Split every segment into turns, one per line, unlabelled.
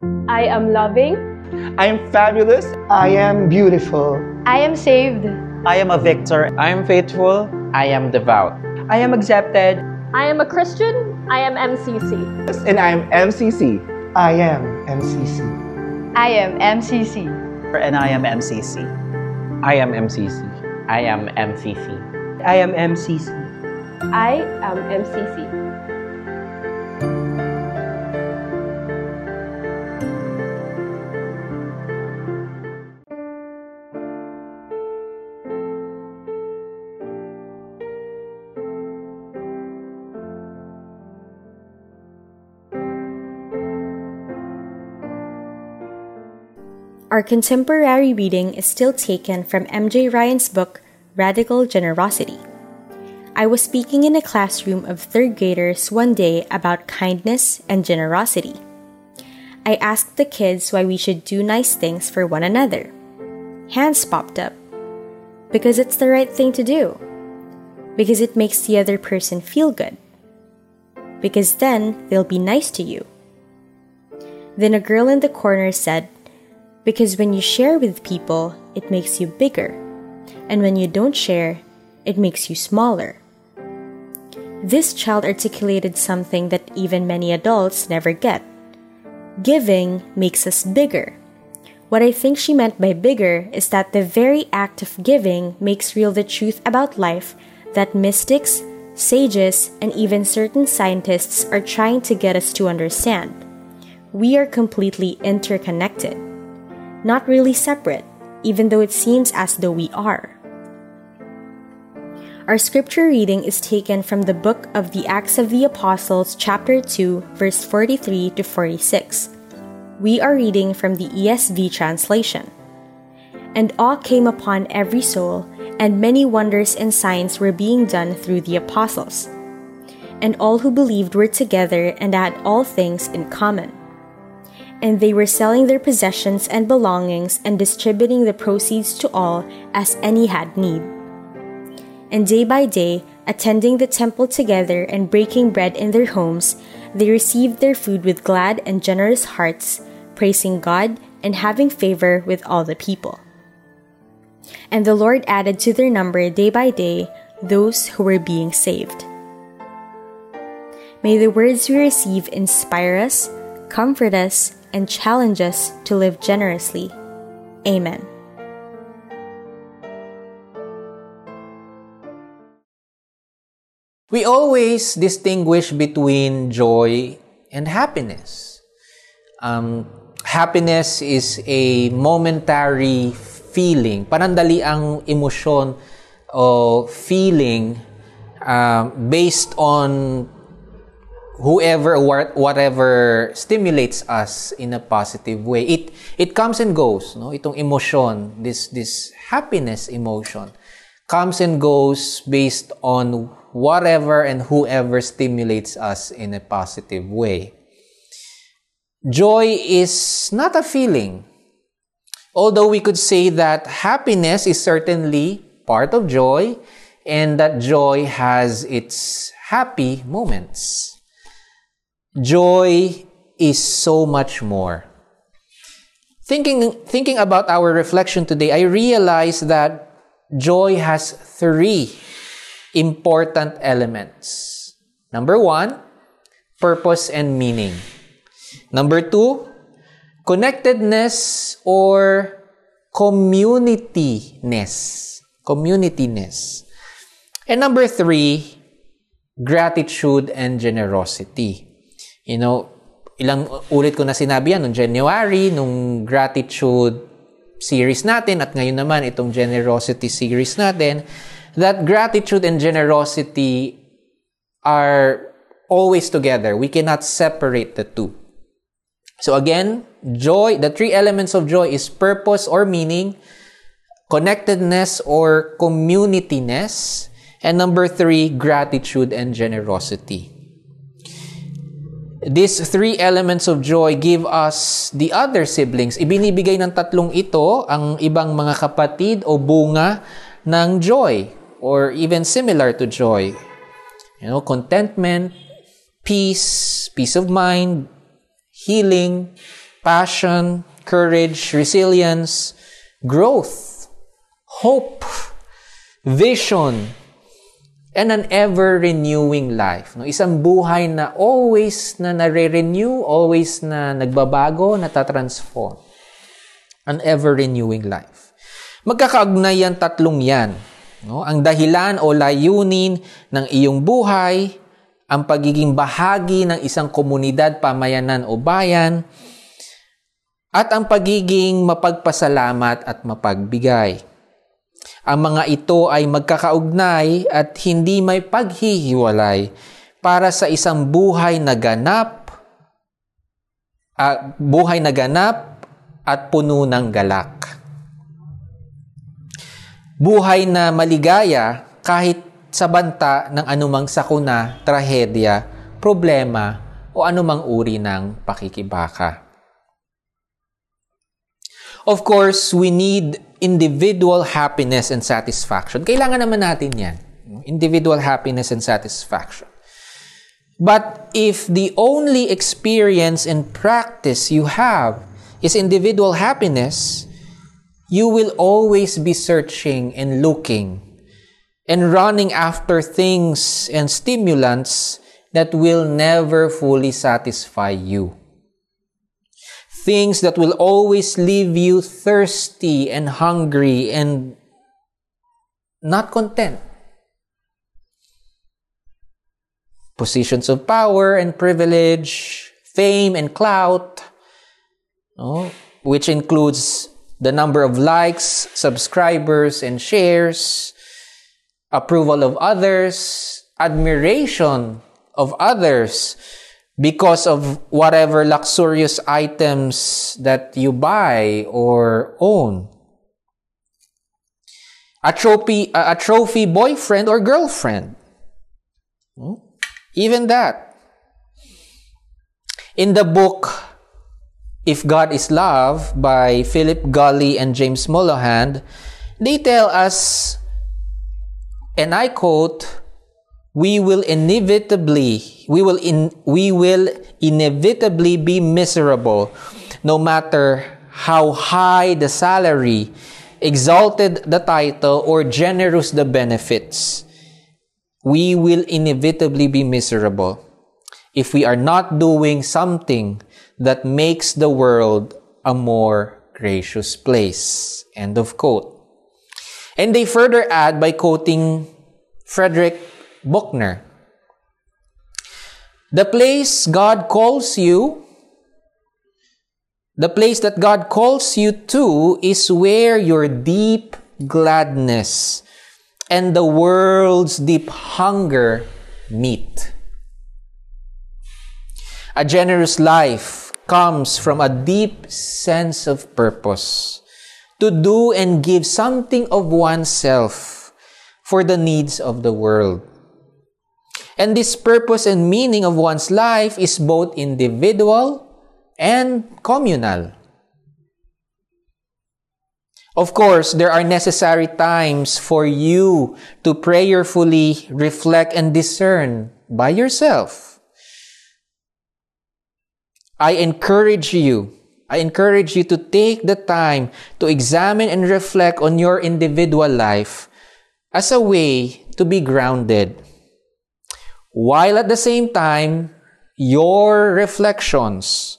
I am loving.
I am fabulous.
I am beautiful.
I am saved.
I am a victor.
I am faithful.
I am devout.
I am accepted.
I am a Christian. I am MCC.
And I am MCC.
I am MCC.
I am MCC.
And I am MCC.
I am MCC. I am MCC.
I am MCC.
I am MCC.
Our contemporary reading is still taken from M.J. Ryan's book, Radical Generosity. I was speaking in a classroom of third graders one day about kindness and generosity. I asked the kids why we should do nice things for one another. Hands popped up. Because it's the right thing to do. Because it makes the other person feel good. Because then they'll be nice to you. Then a girl in the corner said, because when you share with people, it makes you bigger. And when you don't share, it makes you smaller. This child articulated something that even many adults never get. Giving makes us bigger. What I think she meant by bigger is that the very act of giving makes real the truth about life that mystics, sages, and even certain scientists are trying to get us to understand. We are completely interconnected. Not really separate, even though it seems as though we are. Our scripture reading is taken from the book of the Acts of the Apostles, chapter 2, verse 43 to 46. We are reading from the ESV translation. And awe came upon every soul, and many wonders and signs were being done through the apostles. And all who believed were together and had all things in common. And they were selling their possessions and belongings and distributing the proceeds to all as any had need. And day by day, attending the temple together and breaking bread in their homes, they received their food with glad and generous hearts, praising God and having favor with all the people. And the Lord added to their number day by day those who were being saved. May the words we receive inspire us, comfort us, and challenge us to live generously. Amen.
We always distinguish between joy and happiness. Happiness is a momentary feeling, panandali ang emosyon o feeling based on whoever or whatever stimulates us in a positive way. It comes and goes, no? Itong emotion, this happiness emotion comes and goes based on whatever and whoever stimulates us in a positive way. Joy is not a feeling. Although we could say that happiness is certainly part of joy and that joy has its happy moments. Joy is so much more. Thinking about our reflection today, I realized that joy has 3 important elements. Number 1, purpose and meaning. Number 2, connectedness or communityness. And number 3, gratitude and generosity. You know, ilang ulit ko na sinabi yan nung January, nung gratitude series natin, at ngayon naman itong generosity series natin, that gratitude and generosity are always together. We cannot separate the two. So again, joy, the 3 elements of joy is purpose or meaning, connectedness or communityness, and number 3, gratitude and generosity. These 3 elements of joy give us the other siblings. Ibinibigay ng tatlong ito ang ibang mga kapatid o bunga ng joy or even similar to joy. You know, contentment, peace of mind, healing, passion, courage, resilience, growth, hope, vision, and an ever-renewing life. No? Isang buhay na always na nare-renew, always na nagbabago, natatransform. An ever-renewing life. Magkakaugnay yan, tatlong yan. No? Ang dahilan o layunin ng iyong buhay, ang pagiging bahagi ng isang komunidad, pamayanan o bayan, at ang pagiging mapagpasalamat at mapagbigay. Ang mga ito ay magkakaugnay at hindi may paghihiwalay para sa isang buhay na ganap at puno ng galak. Buhay na maligaya kahit sa banta ng anumang sakuna, trahedya, problema o anumang uri ng pakikibaka. Of course, we need individual happiness and satisfaction. Kailangan naman natin yan. Individual happiness and satisfaction. But if the only experience and practice you have is individual happiness, you will always be searching and looking and running after things and stimulants that will never fully satisfy you. Things that will always leave you thirsty and hungry and not content. Positions of power and privilege, fame and clout, which includes the number of likes, subscribers, and shares, approval of others, admiration of others, because of whatever luxurious items that you buy or own. A trophy boyfriend or girlfriend. Even that. In the book, If God is Love by Philip Gulley and James Mollohan, they tell us, and I quote, we will inevitably be miserable no matter how high the salary, exalted the title, or generous the benefits. We will inevitably be miserable if we are not doing something that makes the world a more gracious place. End of quote. And they further add by quoting Frederick Buechner, the place that God calls you to is where your deep gladness and the world's deep hunger meet. A generous life comes from a deep sense of purpose, to do and give something of oneself for the needs of the world. And this purpose and meaning of one's life is both individual and communal. Of course, there are necessary times for you to prayerfully reflect and discern by yourself. I encourage you to take the time to examine and reflect on your individual life as a way to be grounded, while at the same time, your reflections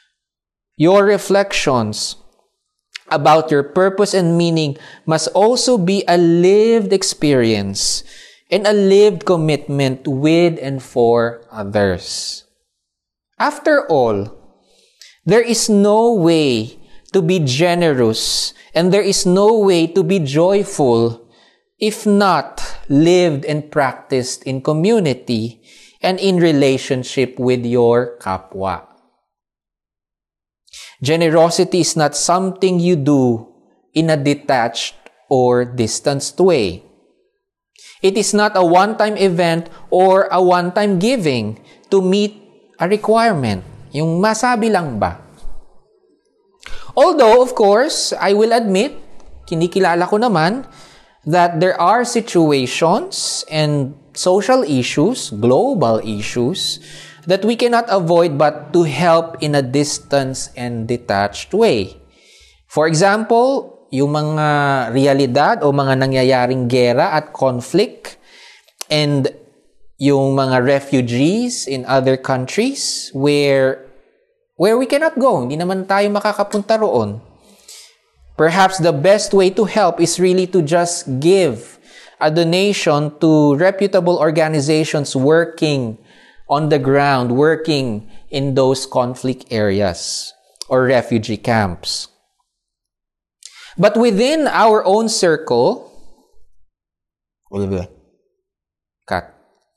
about your purpose and meaning must also be a lived experience and a lived commitment with and for others. After all, there is no way to be generous and there is no way to be joyful if not lived and practiced in community and in relationship with your kapwa. Generosity is not something you do in a detached or distanced way. It is not a one-time event or a one-time giving to meet a requirement. Yung masabi lang ba? Although, of course, I will admit, kinikilala ko naman, that there are situations and social issues, global issues, that we cannot avoid but to help in a distant and detached way. For example, yung mga realidad o mga nangyayaring gera at conflict and yung mga refugees in other countries where we cannot go. Hindi naman tayo makakapunta roon. Perhaps the best way to help is really to just give a donation to reputable organizations working on the ground, working in those conflict areas or refugee camps. But within our own circle, cut.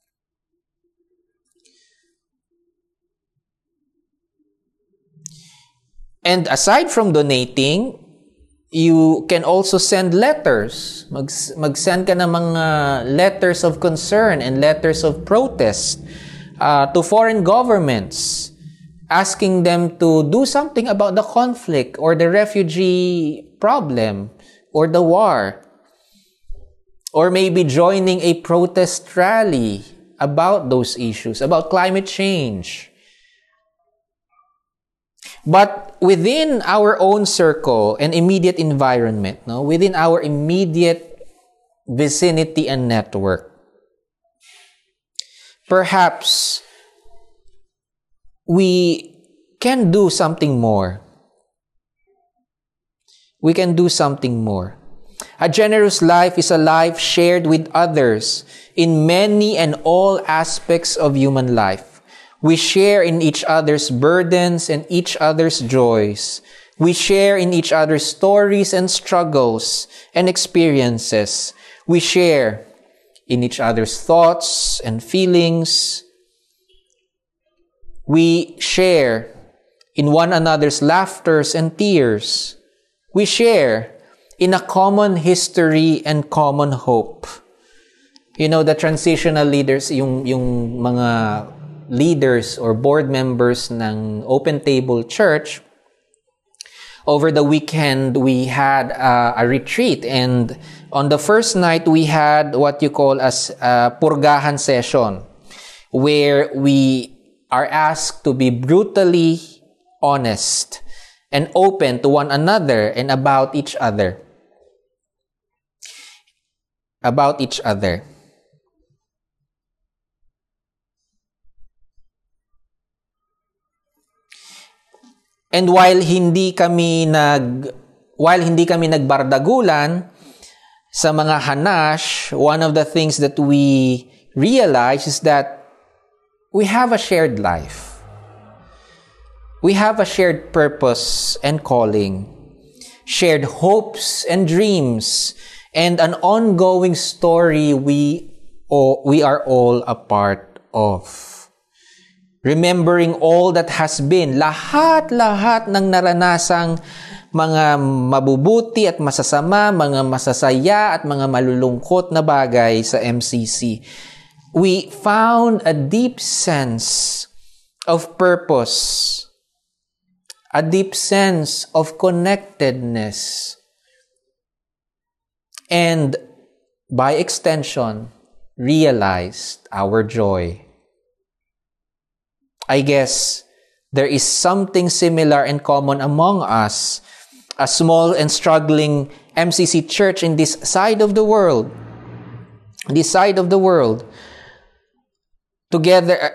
And aside from donating, you can also send letters. Mag-send ka ng mga letters of concern and letters of protest to foreign governments, asking them to do something about the conflict or the refugee problem or the war. Or maybe joining a protest rally about those issues, about climate change. But within our own circle and immediate environment, within our immediate vicinity and network, perhaps we can do something more. We can do something more. A generous life is a life shared with others in many and all aspects of human life. We share in each other's burdens and each other's joys. We share in each other's stories and struggles and experiences. We share in each other's thoughts and feelings. We share in one another's laughters and tears. We share in a common history and common hope. You know, the transitional leaders, yung mga leaders or board members ng Open Table Church, over the weekend, we had a retreat. And on the first night, we had what you call as a purgahan session, where we are asked to be brutally honest and open to one another and about each other. About each other. And while hindi kami nagbardagulan sa mga hanash, one of the things that we realize is that we have a shared life. We have a shared purpose and calling, shared hopes and dreams, and an ongoing story we are all a part of. Remembering all that has been, lahat-lahat ng naranasang mga mabubuti at masasama, mga masasaya at mga malulungkot na bagay sa MCC. We found a deep sense of purpose, a deep sense of connectedness, and by extension, realized our joy. I guess there is something similar and common among us, a small and struggling MCC church in this side of the world. Together,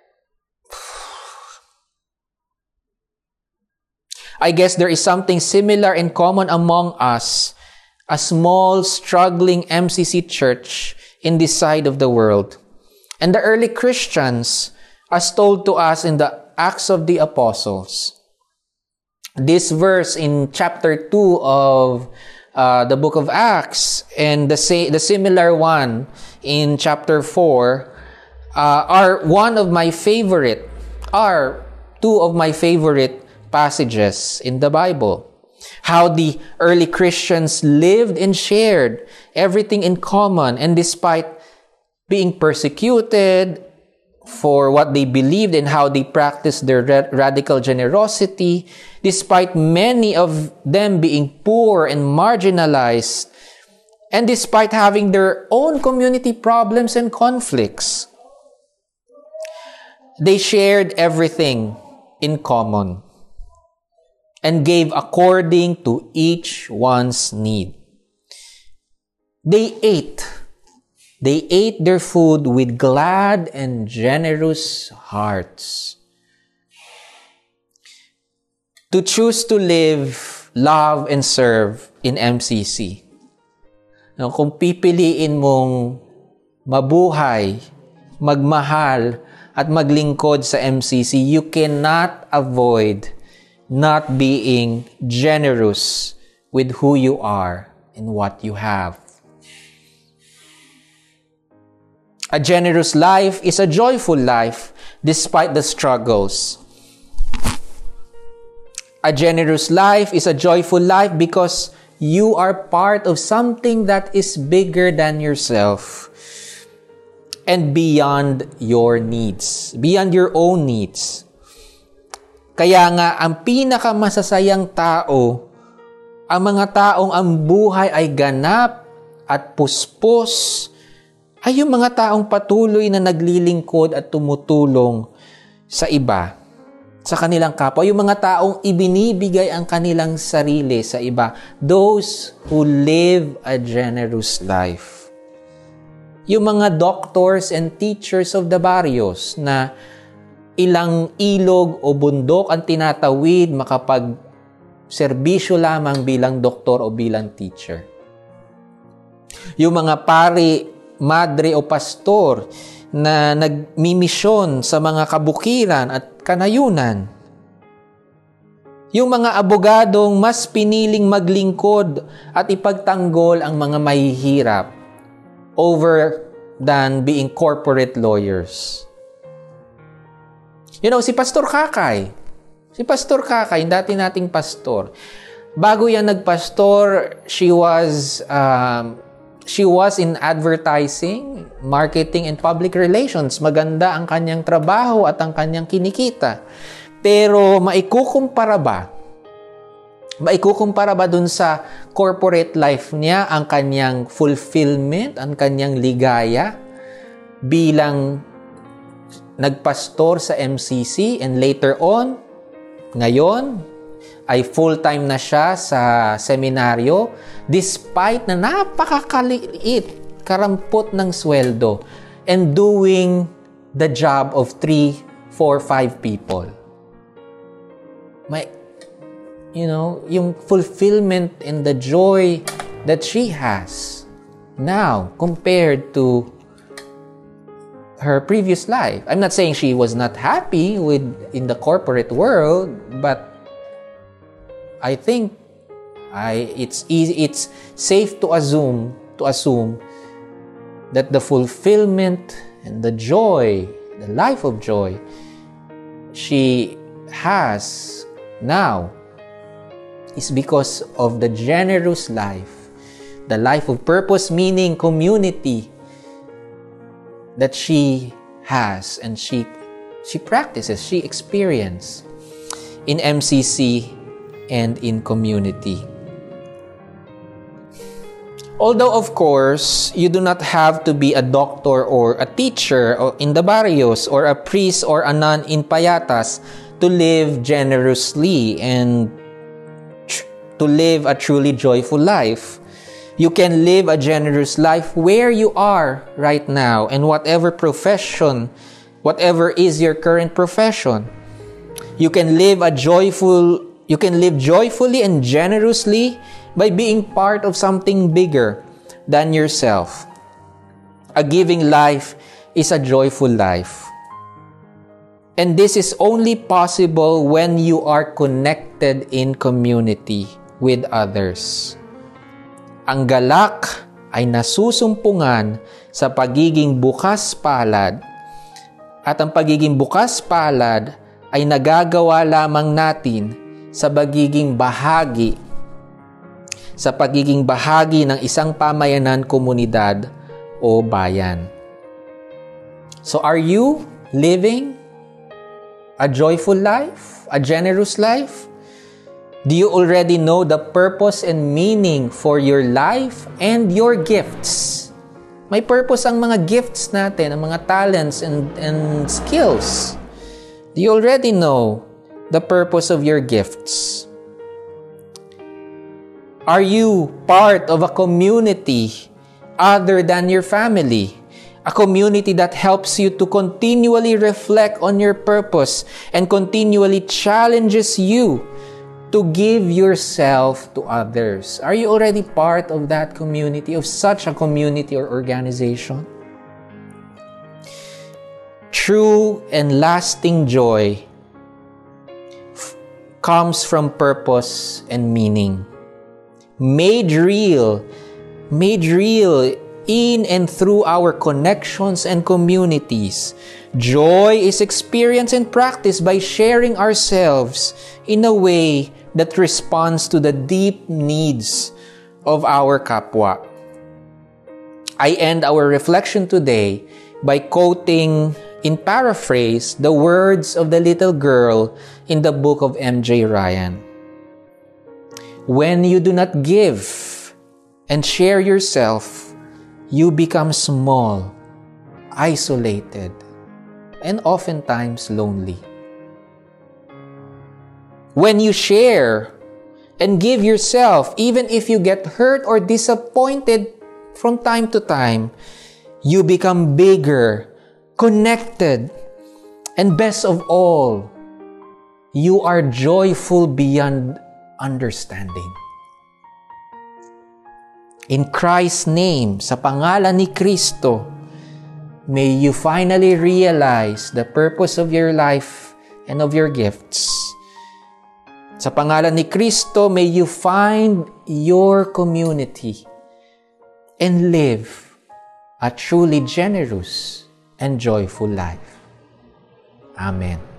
I guess there is something similar and common among us, a small, struggling MCC church in this side of the world. And the early Christians, as told to us in the Acts of the Apostles. This verse in chapter 2 of the book of Acts and the similar one in chapter 4 are two of my favorite passages in the Bible. How the early Christians lived and shared everything in common, and despite being persecuted for what they believed and how they practiced their radical generosity, despite many of them being poor and marginalized, and despite having their own community problems and conflicts. They shared everything in common and gave according to each one's need. They ate their food with glad and generous hearts. To choose to live, love, and serve in MCC. Now, kung pipiliin mong mabuhay, magmahal, at maglingkod sa MCC, you cannot avoid not being generous with who you are and what you have. A generous life is a joyful life despite the struggles. A generous life is a joyful life because you are part of something that is bigger than yourself and beyond your needs, beyond your own needs. Kaya nga, ang pinakamasasayang tao, ang mga taong ang buhay ay ganap at puspos, ay yung mga taong patuloy na naglilingkod at tumutulong sa iba, sa kanilang kapwa. Yung mga taong ibinibigay ang kanilang sarili sa iba. Those who live a generous life. Yung mga doctors and teachers of the barrios na ilang ilog o bundok ang tinatawid makapag-serbisyo lamang bilang doktor o bilang teacher. Yung mga pari, madre o pastor na nagmimisyon sa mga kabukiran at kanayunan. Yung mga abogadong mas piniling maglingkod at ipagtanggol ang mga mahihirap over than being corporate lawyers. You know, si Pastor Kakay, yung dati nating pastor, bago yan nagpastor, she was in advertising, marketing, and public relations. Maganda ang kanyang trabaho at ang kanyang kinikita. Pero maikukumpara ba dun sa corporate life niya ang kanyang fulfillment, ang kanyang ligaya bilang nagpastor sa MCC, and later on, ngayon, ay full-time na siya sa seminaryo despite na napakakaliit, karampot ng sweldo and doing the job of 3, 4, 5 people. Yung fulfillment and the joy that she has now compared to her previous life. I'm not saying she was not happy in the corporate world, but I think it's safe to assume that the fulfillment and the joy, the life of joy she has now is because of the generous life, the life of purpose, meaning, community that she has and she practices, she experiences in MCC and in community. Although, of course, you do not have to be a doctor or a teacher in the barrios or a priest or a nun in Payatas to live generously and to live a truly joyful life. You can live a generous life where you are right now and whatever is your current profession. You can live joyfully and generously by being part of something bigger than yourself. A giving life is a joyful life. And this is only possible when you are connected in community with others. Ang galak ay nasusumpungan sa pagiging bukas palad, at ang pagiging bukas palad ay nagagawa lamang natin sa pagiging bahagi ng isang pamayanan, komunidad o bayan. So are you living a joyful life, a generous life? Do you already know the purpose and meaning for your life and your gifts? May purpose ang mga gifts natin, ang mga talents and skills. Do you already know the purpose of your gifts? Are you part of a community other than your family? A community that helps you to continually reflect on your purpose and continually challenges you to give yourself to others. Are you already part of that community, of such a community or organization? True and lasting joy comes from purpose and meaning. Made real in and through our connections and communities. Joy is experienced and practiced by sharing ourselves in a way that responds to the deep needs of our kapwa. I end our reflection today by quoting, in paraphrase, the words of the little girl in the book of M.J. Ryan. When you do not give and share yourself, you become small, isolated, and oftentimes lonely. When you share and give yourself, even if you get hurt or disappointed from time to time, you become bigger, connected, and best of all, you are joyful beyond understanding. In Christ's name, sa pangalan ni Kristo, may you finally realize the purpose of your life and of your gifts. Sa pangalan ni Kristo, may you find your community and live a truly generous and joyful life. Amen.